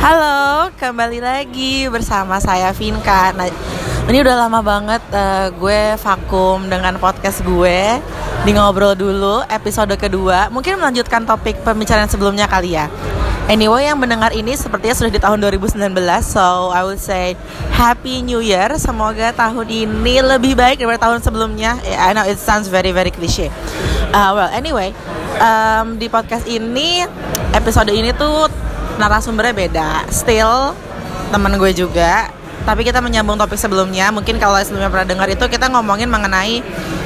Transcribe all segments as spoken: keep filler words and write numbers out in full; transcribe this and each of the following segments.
Halo, kembali lagi bersama saya Vinka. Nah, ini udah lama banget uh, gue vakum dengan podcast gue di Ngobrol Dulu episode kedua. Mungkin melanjutkan topik pembicaraan sebelumnya kali ya. Anyway, yang mendengar ini sepertinya sudah di tahun dua ribu sembilan belas. So, I would say Happy New Year. Semoga tahun ini lebih baik daripada tahun sebelumnya. Yeah, I know it sounds very very cliche. Uh, well, anyway, um, di podcast ini, episode ini tuh narasumbernya beda. Still teman gue juga, tapi kita menyambung topik sebelumnya. Mungkin kalau sebelumnya pernah dengar itu, kita ngomongin mengenai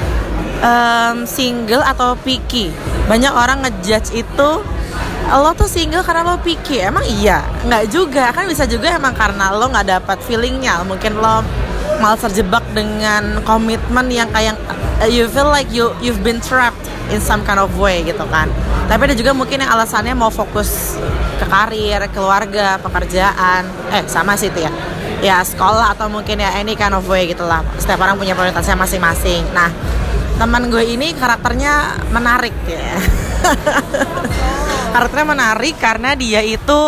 um, single atau picky. Banyak orang ngejudge itu, lo tuh single karena lo picky. Emang iya? Nggak juga, kan bisa juga emang karena lo nggak dapat feelingnya. Mungkin lo malah terjebak dengan komitmen yang kayak uh, you feel like you you've been trapped in some kind of way gitu kan. Tapi ada juga mungkin yang alasannya mau fokus ke karir, keluarga, pekerjaan, eh sama sih itu ya, ya sekolah atau mungkin ya any kind of way gitulah. Setiap orang punya prioritasnya masing-masing. Nah, teman gue ini karakternya menarik ya. Karakternya menarik karena dia itu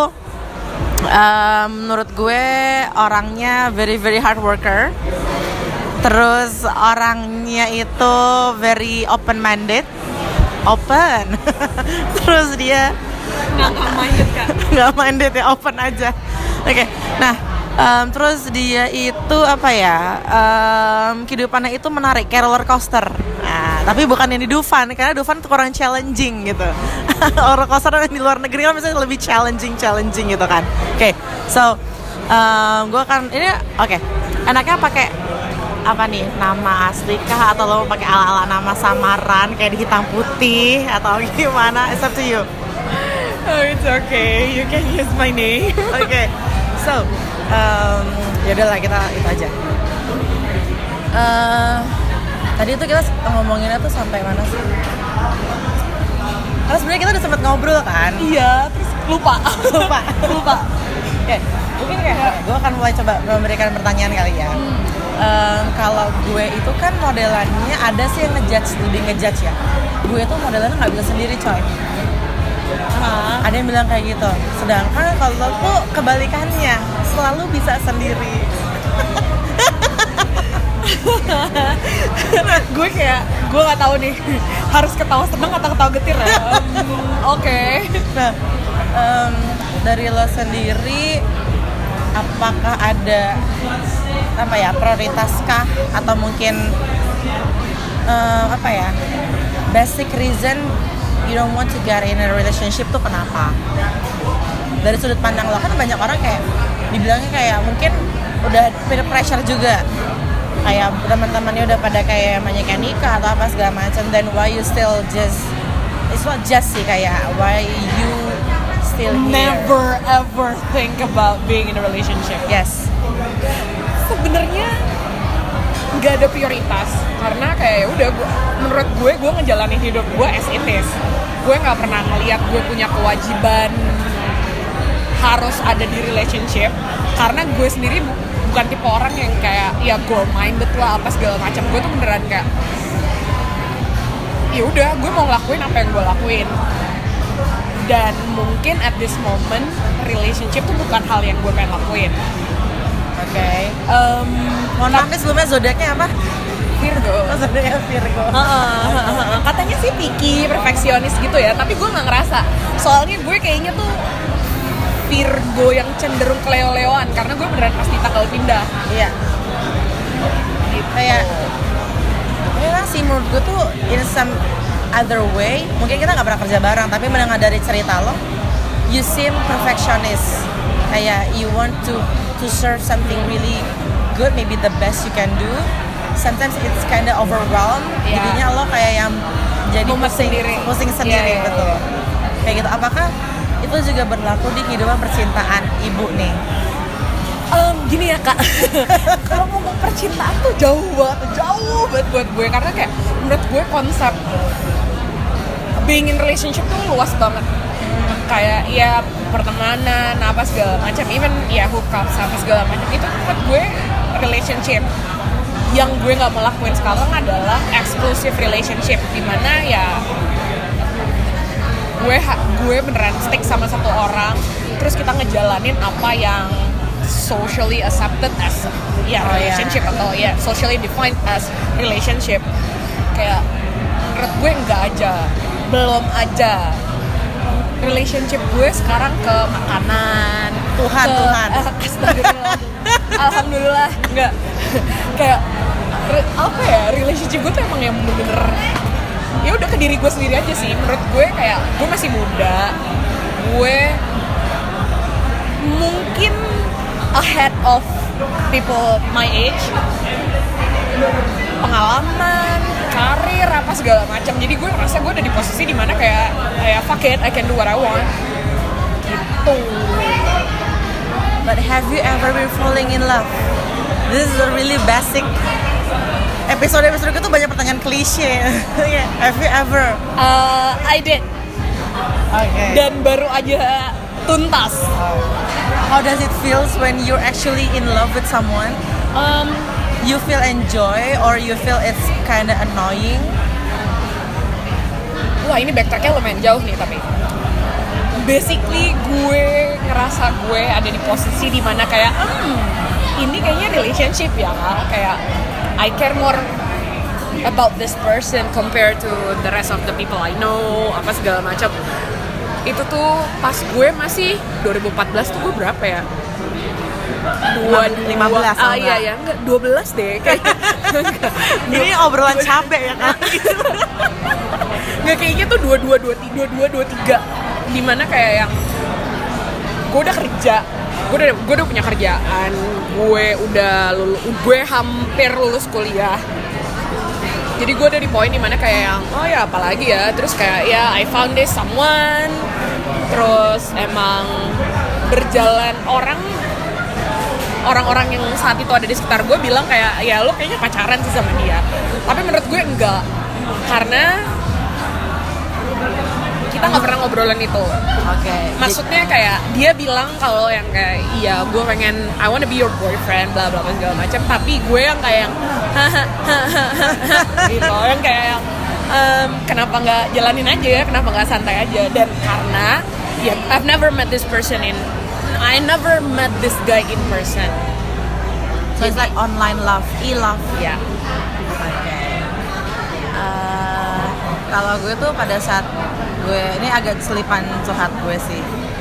um, menurut gue orangnya very very hard worker. Terus orangnya itu very open minded. Open. Terus dia nggak minded kan? Nggak minded ya, open aja. Oke, okay. Nah um, terus dia itu apa ya, um, kehidupannya itu menarik kayak roller coaster. Nah, tapi bukan yang di Dufan, karena Dufan tuh kurang challenging gitu. Roller coaster yang di luar negeri kan misalnya lebih challenging challenging gitu kan. Oke, okay. So um, gue kan ini oke. Okay. Enaknya pakai apa nih, nama asli kah atau lo pakai ala-ala nama samaran kayak di hitam putih atau gimana? It's up to you. Oh, it's okay. You can use my name. Oke. Okay. So, um, ya udahlah kita itu aja. Uh, tadi tuh kita ngomonginnya tuh sampai mana sih? Karena sebenarnya kita udah sempet ngobrol kan? Iya, terus lupa. lupa. lupa. Oke. Okay. Mungkin kayak gue akan mulai coba memberikan pertanyaan kali ya. Hmm. Um, kalau gue itu kan modelannya ada sih yang ngejudge, lebih ngejudge ya. Gue tuh modelannya nggak bisa sendiri coy. Uh, ada yang bilang kayak gitu. Sedangkan kalau lo tuh kebalikannya, selalu bisa sendiri. Gue kayak gue nggak tahu nih harus ketawa seneng atau ketawa getir ya. Um, Oke. Okay. Nah, um, dari lo sendiri, apakah ada apa ya prioritaskah atau mungkin uh, apa ya basic reason you don't want to get in a relationship tuh kenapa? Dari sudut pandang lo kan banyak orang kayak dibilangnya kayak mungkin udah peer pressure juga, kayak teman-temannya udah pada kayak banyak yang nikah atau apa segala macam, then why you still just, it's not just sih, kayak why you still here? Never ever think about being in a relationship. Yes. Sebenarnya nggak ada prioritas karena kayak udah gua, menurut gue gue ngejalanin hidup gue as it is. Gue nggak pernah ngeliat gue punya kewajiban harus ada di relationship karena gue sendiri bu- bukan tipe orang yang kayak ya goal minded lah apa segala macam. Gue tuh beneran kayak ya udah gue mau ngelakuin apa yang gue lakuin. Dan mungkin at this moment relationship tuh bukan hal yang gue pengen lakuin. Oke. Okay. Um, Mohon maaf nih sebelumnya zodiaknya apa? Virgo. Oh, zodiaknya Virgo. Uh, uh, uh, uh. Katanya sih picky, perfeksionis gitu ya, tapi gue nggak ngerasa. Soalnya gue kayaknya tuh Virgo yang cenderung keleo-leoan karena gue beneran pasti tanggal pindah. Iya. Gitu. Kayak, memang sih menurut gue tuh in some other way, mungkin kita nggak pernah kerja bareng, tapi mendengar dari cerita lo, you seem perfectionist. Kayak you want to to serve something really good, maybe the best you can do. Sometimes it's kinda overwhelmed. Yeah. Jadinya lo kayak yang jadi Mumet pusing sendiri, pusing sendiri, yeah, yeah, betul. Yeah. Kayak gitu. Apakah itu juga berlaku di kehidupan percintaan ibu nih? Um, gini ya kak, kalau ngomong percintaan tuh jauh banget, jauh banget buat gue karena kayak menurut gue konsep being in relationship tuh luas banget. Kayak ya pertemanan apa segala macam, even ya hookup sama segala macam itu menurut gue relationship. Yang gue nggak mau lakuin sekarang adalah exclusive relationship, dimana ya gue gue beneran stick sama satu orang terus kita ngejalanin apa yang socially accepted as ya Oh, relationship yeah. atau ya socially defined as relationship. Kayak menurut gue enggak aja, belum aja. Relationship gue sekarang ke makanan, Tuhan, ke, Tuhan. eh, astagfirullah. Alhamdulillah enggak. Kayak re- apa ya, relationship gue tuh emang yang bener-bener ya udah ke diri gue sendiri aja sih. Menurut gue kayak gue masih muda, gue mungkin ahead of people my age, pengalaman, karir apa segala macam. Jadi gue ngerasa gue udah di posisi dimana kayak kayak fuck it, I can do what I want gitu. But have you ever been falling in love? This is a really basic episode-episode itu banyak pertanyaan klise. Yeah. Have you ever? Uh, I did, Okay. dan baru aja tuntas. How does it feels when you're actually in love with someone? Um, You feel enjoy or you feel it's kinda annoying? wah ini backtracknya lumayan jauh nih, tapi basically gue ngerasa gue ada di posisi dimana kayak hmm, ini kayaknya relationship ya, kayak I care more about this person compared to the rest of the people I know, apa segala macam. Itu tuh pas gue masih dua ribu empat belas tuh gue berapa ya? Dua, lima belas ah enggak? iya ya, enggak, dua belas deh kayak. Ini obrolan cabe ya kan? Nggak, kayaknya tuh dua dua dua tiga dua dua tiga, dimana kayak yang gue udah kerja, gue udah gue udah punya kerjaan, gue udah lulu, gue hampir lulus kuliah. Jadi gue udah di poin dimana kayak yang oh ya apalagi ya, terus kayak ya I found this someone, terus emang berjalan orang orang-orang yang saat itu ada di sekitar gue bilang kayak ya lo kayaknya pacaran sih sama dia, tapi menurut gue enggak, karena kita nggak pernah ngobrolan itu. Oke. Maksudnya kayak dia bilang kalau yang kayak iya gue pengen I wanna be your boyfriend bla bla bla segala macam, tapi gue yang kayak yang gitu, yang kayak yang um, kenapa nggak jalanin aja ya, kenapa nggak santai aja. Dan karena ya I've never met this person in I never met this guy in person. So it's like online love, e-love. Ya. Oke. Eh, kalau gue tuh pada saat gue ini agak selipan curhat gue sih.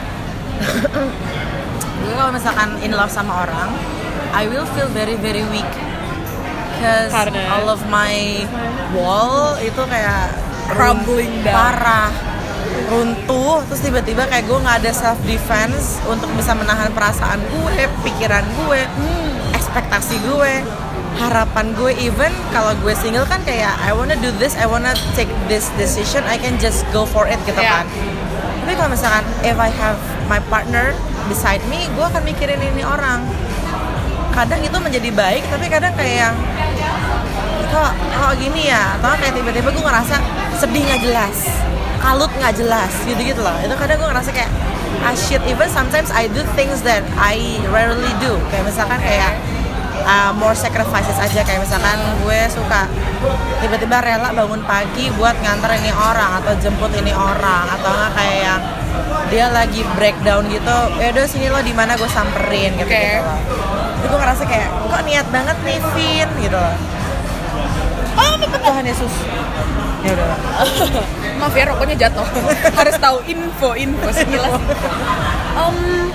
Gue kalau misalkan in love sama orang, I will feel very very weak. Cause Karena? all of my wall itu kayak Crumbling down. parah, runtuh. Terus tiba-tiba kayak gue nggak ada self defense untuk bisa menahan perasaan gue, pikiran gue, ekspektasi gue, harapan gue. Even kalau gue single kan kayak I wanna do this, I wanna take this decision, I can just go for it gitu Yeah. kan. Tapi kalau misalkan if I have my partner beside me, gue akan mikirin ini orang. Kadang itu menjadi baik, tapi kadang kayak yang kok kok gini ya, atau kayak tiba-tiba gue ngerasa sedih nggak jelas, kalut nggak jelas, gitu-gitu loh. Itu kadang gue ngerasa kayak ah shit. Even sometimes I do things that I rarely do. Kayak misalkan kayak uh, more sacrifices aja. Kayak misalkan gue suka tiba-tiba rela bangun pagi buat nganter ini orang atau jemput ini orang, atau nggak kayak yang dia lagi breakdown gitu, ya udah sini lo di mana gue samperin gitu, Oke. gitu loh. Itu gue ngerasa kayak kok niat banget nih Vin gitu loh. Oh, Tuhan Yesus. Ya udah. Maaf ya, rokoknya jatuh. Harus tahu info-info sekilas. Um,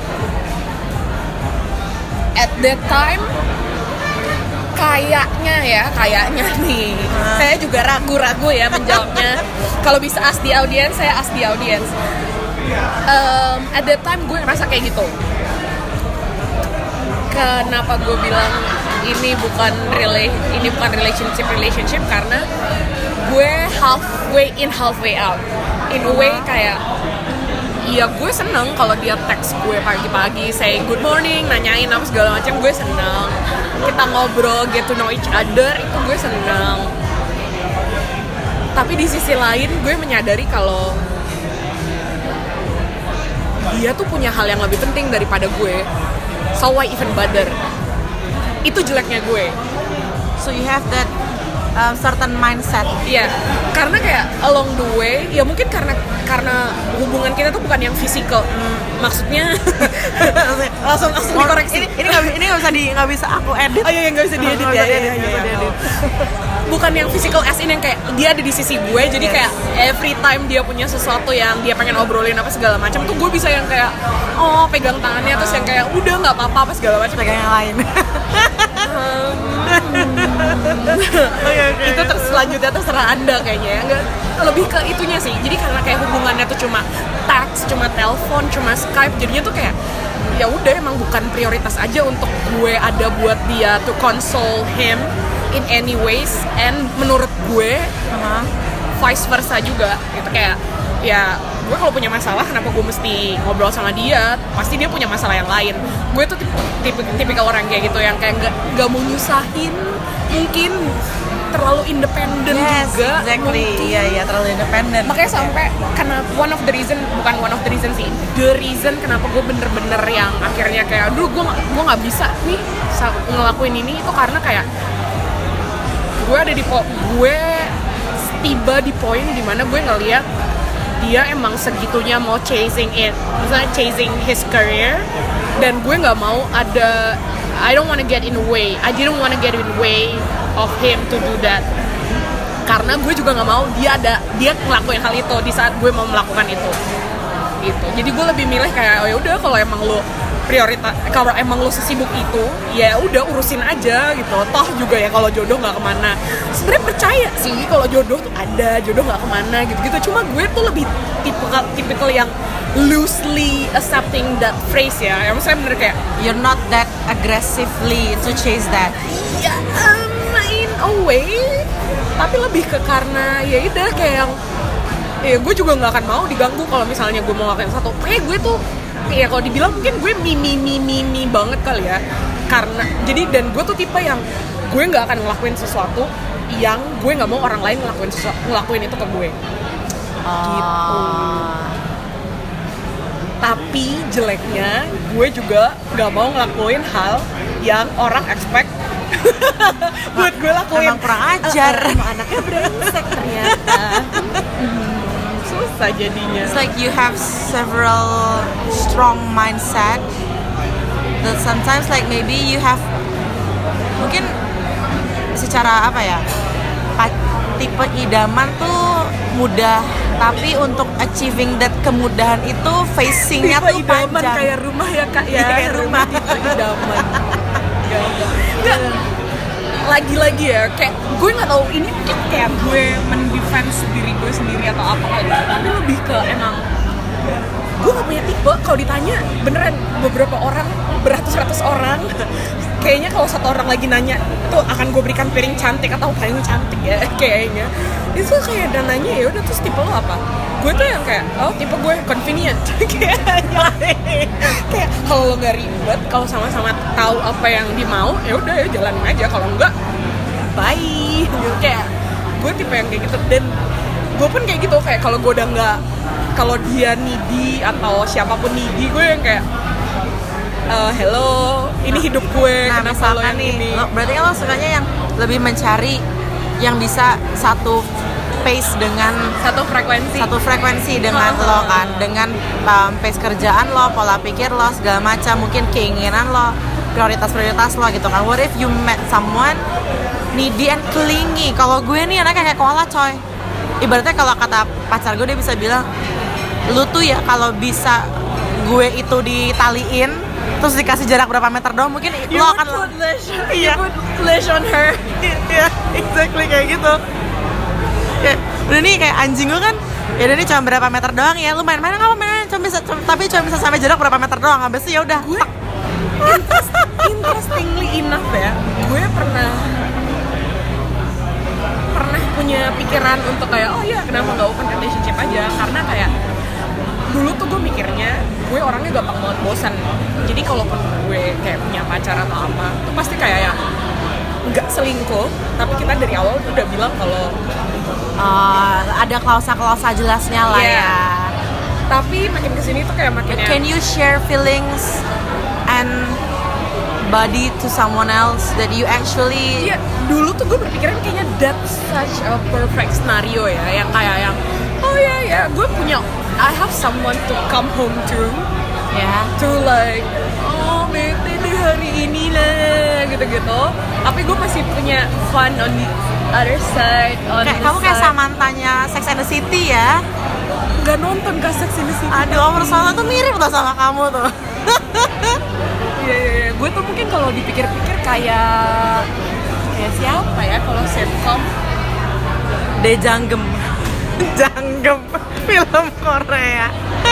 at that time, kayaknya ya, kayaknya nih. Hmm. Saya juga ragu-ragu ya menjawabnya. Kalau bisa ask the audience, saya ask the audience. Um, at that time gue ngerasa kayak gitu. Kenapa gue bilang ini bukan rela- ini bukan relationship relationship karena gue halfway in halfway out. In a way kayak iya gue seneng kalau dia text gue pagi-pagi say good morning, nanyain apa segala macam, gue seneng. Kita ngobrol, get to know each other, itu gue seneng. Tapi di sisi lain gue menyadari kalau dia tuh punya hal yang lebih penting daripada gue. So why even bother? Itu jeleknya gue. So you have that um, certain mindset. Iya, karena kayak along the way, ya mungkin karena karena hubungan kita tuh bukan yang physical. Hmm, maksudnya langsung langsung dikoreksi. Ini ini nggak ini nggak bisa di nggak bisa aku edit. Oh iya, nggak bisa diedit ya. Iya, iya, iya. Bukan yang physical as in yang kayak dia ada di sisi gue, jadi yes. kayak every time dia punya sesuatu yang dia pengen obrolin apa segala macam tuh gue bisa yang kayak oh pegang tangannya terus yang kayak udah nggak apa-apa apa segala macam, pegang yang lain. um, okay, okay. Itu terus selanjutnya terserah anda kayaknya ya, nggak lebih ke itunya sih. Jadi karena kayak hubungannya tuh cuma teks, cuma telepon, cuma Skype, jadinya tuh kayak ya udah emang bukan prioritas aja untuk gue ada buat dia to console him in any ways, and menurut gue uh-huh. vice versa juga gitu. Kayak ya gue kalau punya masalah kenapa gue mesti ngobrol sama dia, pasti dia punya masalah yang lain. Gue tuh tipe tipikal orang kayak gitu yang kayak nggak nggak mau nyusahin, mungkin terlalu independen yes, juga exactly. Iya iya terlalu independen. Makanya sampai karena one of the reason bukan one of the reason sih the reason kenapa gue bener-bener yang akhirnya kayak aduh gue gue nggak bisa nih ngelakuin ini itu karena kayak gue ada di po gue tiba di poin dimana gue ngeliat dia emang segitunya mau chasing it, misalnya chasing his career, dan gue nggak mau ada I don't wanna get in the way, I didn't wanna get in the way of him to do that, karena gue juga nggak mau dia ada dia ngelakuin hal itu di saat gue mau melakukan itu, gitu. Jadi gue lebih milih kayak oh ya udah kalau emang lo prioritas, kalau emang lo sesibuk itu ya udah urusin aja gitu, toh juga ya kalau jodoh nggak kemana. Sebenarnya percaya sih kalau jodoh tuh ada, jodoh nggak kemana gitu-gitu, cuma gue tuh lebih tipikal tipikal yang loosely accepting that phrase ya, yang misalnya bener kayak you're not that aggressively to chase that. Ya um, in a way, tapi lebih ke karena ya udah kayak yang ya gue juga nggak akan mau diganggu kalau misalnya gue mau ngelakuin satu. Kayak gue tuh ya kalau dibilang mungkin gue mimi mimi mimi banget kali ya, karena jadi dan gue tuh tipe yang gue nggak akan ngelakuin sesuatu yang gue nggak mau orang lain ngelakuin sesuatu, ngelakuin itu ke gue. Uh. Gitu. Tapi jeleknya gue juga nggak mau ngelakuin hal yang orang expect buat gue lakuin. Emang kurang ajar. Uh, uh, anaknya brengsek ternyata. Susah jadinya. It's like you have several strong mindset that sometimes like maybe you have mungkin secara apa ya, tipe idaman tuh mudah, tapi untuk achieving that kemudahan itu facingnya tuh idaman panjang. Kayak rumah ya kak ya, kayak rumah tipe idaman. Enggak, lagi-lagi ya kayak gue nggak tahu ini kayak gue mendefense diri gue sendiri atau apa kali, tapi lebih ke emang gue nggak punya tipe. Kalau ditanya beneran beberapa orang, beratus-ratus orang, kayaknya kalau satu orang lagi nanya tuh akan gue berikan piring cantik atau paling cantik ya kayaknya. Itu kayak dan nanya ya udah terus tipe lo apa? Gue tuh yang kayak oh tipe gue convenient kayaknya. Kayak kalau lo nggak ribet, kalau sama-sama tahu apa yang dimau ya udah ya jalanin aja, kalau enggak bye. Kayak gue tipe yang kayak gitu, dan gue pun kayak gitu, kayak kalau gue udah nggak, kalau dia needy atau siapapun needy, gue yang kayak uh, hello ini hidup gue, nah, kenapa lo yang nih, ini lo, berarti kan lo sukanya yang lebih mencari yang bisa satu pace dengan satu frekuensi satu frekuensi dengan oh. lo kan, dengan um, pace kerjaan lo, pola pikir lo, segala macam, mungkin keinginan lo, prioritas-prioritas lo gitu kan. What if you met someone needy and clingy? Kalau gue nih anaknya kayak koala coy. Ibaratnya kalau kata pacar gue, dia bisa bilang lu tuh ya kalau bisa gue itu ditaliin terus dikasih jarak berapa meter doang, mungkin you lo akan put leash, iya. You put leash on her. Iya, exactly kayak gitu. Ya, udah nih kayak anjing gue kan, ya udah nih cuma berapa meter doang ya, lu main-main nggak apa main, cuma bisa, cuma, tapi cuma bisa sampai jarak berapa meter doang, habis itu ya udah. Interest, interestingly enough ya, gue pernah pernah punya pikiran untuk kayak oh ya kenapa nggak open relationship aja, karena kayak dulu tuh gue mikirnya gue orangnya gampang banget bosan, jadi kalaupun gue kayak punya pacar atau apa tuh pasti kayak ya nggak selingkuh, tapi kita dari awal tuh udah bilang kalau uh, ada klausa-klausa jelasnya lah yeah. ya. Tapi makin kesini tuh kayak makin can you share feelings and body to someone else that you actually. Iya, dulu tuh gue berpikiran kayaknya that's such a perfect scenario ya, yang kayak yang oh ya ya gue punya I have someone to come home to, ya yeah. to like oh bete deh hari ini lah gitu-gitu. Tapi gue masih punya fun on the other side. On Kayak the kamu kayak side. Samantanya Sex and the City ya. Gak nonton kah Sex and the City? Aduh, Om Rusana tuh mirip tuh sama kamu tuh. Iya, iya, iya. Gue tuh mungkin kalau dipikir-pikir kayak kayak siapa ya kalau sitcom? Dejanggem. Janggem, film Korea.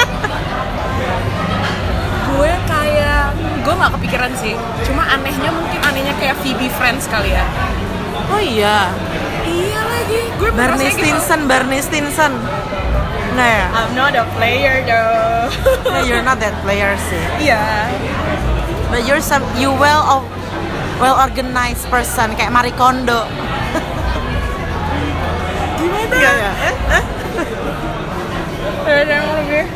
Gue kayak gue nggak kepikiran sih. Cuma anehnya mungkin anehnya kayak Phoebe Friends kali ya. Oh iya. Iya lagi. Gue Barney merasa gitu. Stinson, Barney Stinson. Nggak ya? I'm not a player though. No, you're not that player sih. Iya. But you're some you well of well organized person kayak Marie Kondo. Gimana? Iya ya. Ada yang lebih.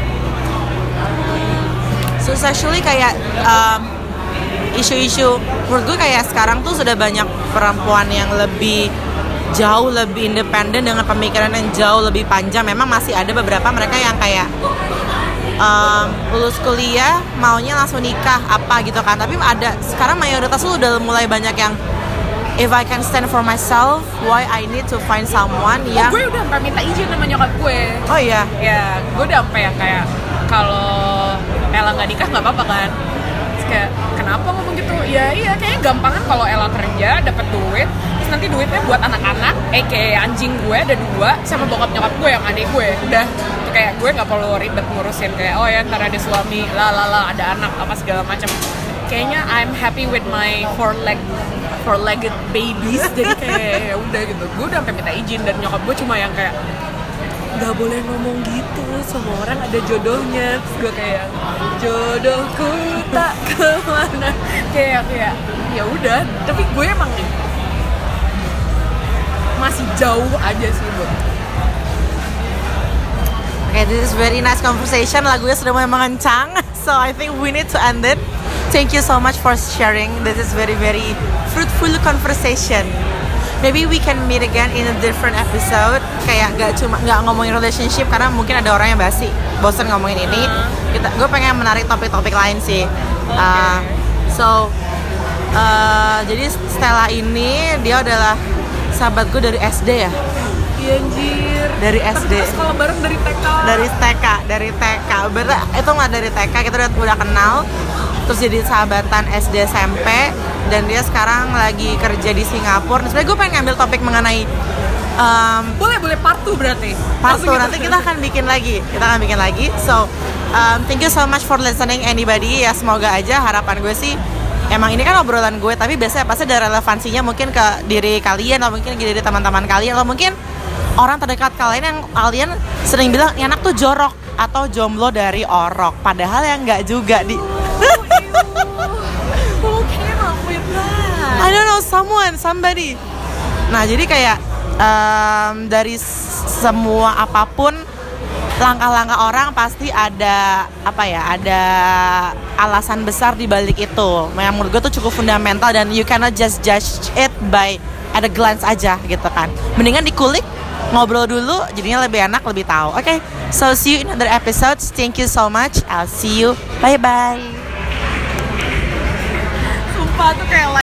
So it's actually kayak um, isu-isu menurut gue kayak sekarang tuh sudah banyak perempuan yang lebih jauh lebih independen dengan pemikiran yang jauh lebih panjang. Memang masih ada beberapa mereka yang kayak um, lulus kuliah maunya langsung nikah apa gitu kan. Tapi ada sekarang mayoritas tuh udah mulai banyak yang if I can stand for myself, why I need to find someone yang Oh, gue udah sampai minta izin sama nyokap gue. Oh iya. Ya, gue udah sampai yang kayak kalau Ella nggak nikah nggak apa-apa kan. Terus kayak kenapa ngomong gitu? Ya iya, kayaknya gampangan kalau Ella kerja dapat duit, terus nanti duitnya buat anak-anak, eh kayak anjing gue ada dua, sama bokap nyokap gue yang adik gue. Udah, tuh kayak gue nggak perlu ribet ngurusin kayak oh ya ntar ada suami, lah lah lah ada anak apa segala macam. Kayaknya I'm happy with my four leg four legged babies. Jadi kayak ya udah gitu. Gue udah sampai minta izin dan nyokap gue cuma yang kayak nggak boleh ngomong gitu, semua orang ada jodohnya. Terus gue kayak jodohku tak kemana, kayak kayak ya udah. Tapi gue emang masih jauh aja sih bu. Okay, this is very nice conversation. Lagunya sudah mulai mengencang, so I think we need to end it. Thank you so much for sharing. This is very very fruitful conversation. Maybe we can meet again in a different episode. Kayak gak cuma gak ngomongin relationship karena mungkin ada orang yang basi, bosen ngomongin ini. Kita, gue pengen menarik topik-topik lain sih. Uh, so, uh, jadi Stella ini dia adalah sahabat gue dari S D ya. Iya anjir. Dari S D. Tapi kita sekolah bareng dari T K. Dari T K, dari T K. Berarti itu nggak dari T K, kita udah, udah kenal. Terus jadi sahabatan S D S M P. Dan dia sekarang lagi kerja di Singapura. Sebenarnya gue pengen ngambil topik mengenai um, boleh boleh part two berarti. part two, nanti kita akan bikin lagi. Kita akan bikin lagi. So, um, thank you so much for listening anybody. Ya semoga aja harapan gue sih emang ini kan obrolan gue, tapi biasanya pasti ada relevansinya mungkin ke diri kalian atau mungkin ke diri teman-teman kalian atau mungkin orang terdekat kalian yang kalian sering bilang ini anak tuh jorok atau jomblo dari orok, padahal yang nggak juga di Who came up with that? I don't know, someone, somebody. Nah jadi kayak um, dari semua apapun langkah-langkah orang pasti ada apa ya, ada alasan besar di balik itu. Yang menurut gue tuh cukup fundamental dan you cannot just judge it by at a glance aja gitu kan. Mendingan dikulik, ngobrol dulu, jadinya lebih enak, lebih tahu. Oke, okay, so see you in another episode. Thank you so much. I'll see you. Bye bye. Sumpah tuh kayak